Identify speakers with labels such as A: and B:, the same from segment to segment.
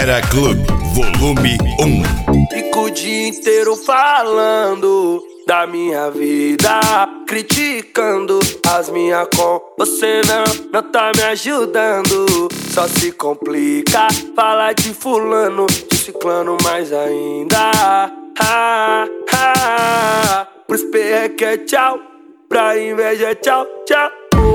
A: Era Clube, volume 1.
B: Fico o dia inteiro falando da minha vida, criticando as minhas com. Você não tá me ajudando, só se complica. Falar de fulano, de ciclano mais ainda. Pros perreque é tchau, pra inveja é tchau, tchau.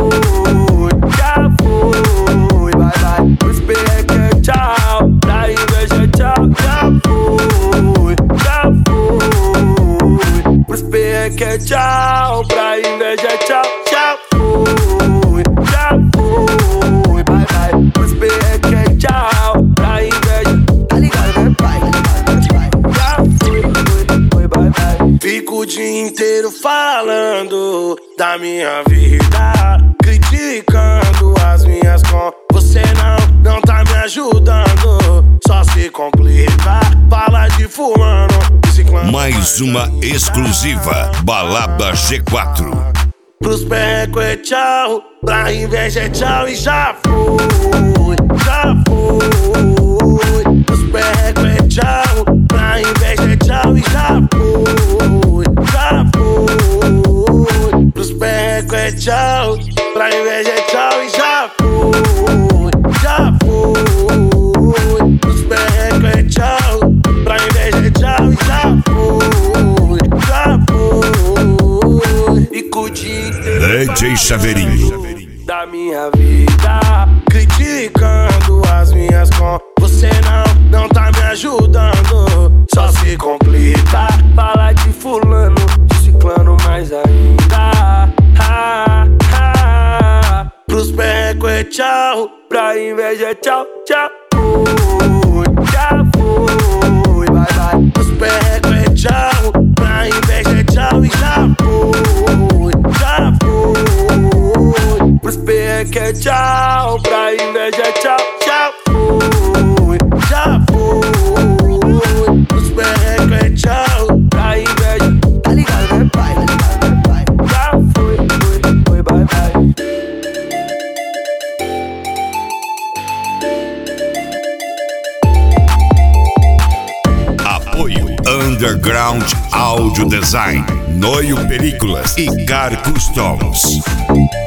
B: Já foi, vai, vai. Pros perreque é tchau, pra inveja é tchau, já foi, já foi. Pros perreque é tchau, pra inveja é tchau, já foi, já foi, vai, vai. Pros perreque é tchau, pra inveja, tá ligado, né, pai? Já foi, vai, vai. Fico o dia inteiro falando da minha vida, criticando as minhas com. Você não tá me ajudando, só se complica. Fala de fulano, de ciclano.
A: Mais uma exclusiva, Balada G4.
B: Pros perreco é tchau, pra inveja é tchau e já foi, já foi. Pros perreco é tchau, pra inveja é tchau e já foi, já foi. Pros perreco é tchau, pra inveja é tchau e já foi, já foi. Pros perreco é tchau, pra inveja é tchau e já foi, já foi. Fico o dia inteiro
A: DJ Chaveirinho
B: da minha vida, criticando as minhas com. Você não tá me ajudando, só se complica. Fala de fulano, de ciclano mais ainda. Pros perreco é tchau, pra inveja é tchau, tchau. Já foi, vai, vai. Pros perreco é tchau, pra inveja é tchau e já foi, já foi. Pros perreco é tchau, pra inveja é tchau, já foi, já foi. Pros perreco é tchau, pra inveja, tá ligado, né, pai? Tá ligado, né, pai? Já foi, vai, vai.
A: Apoio Underground Audio Design, Noio Películas e Car Customs.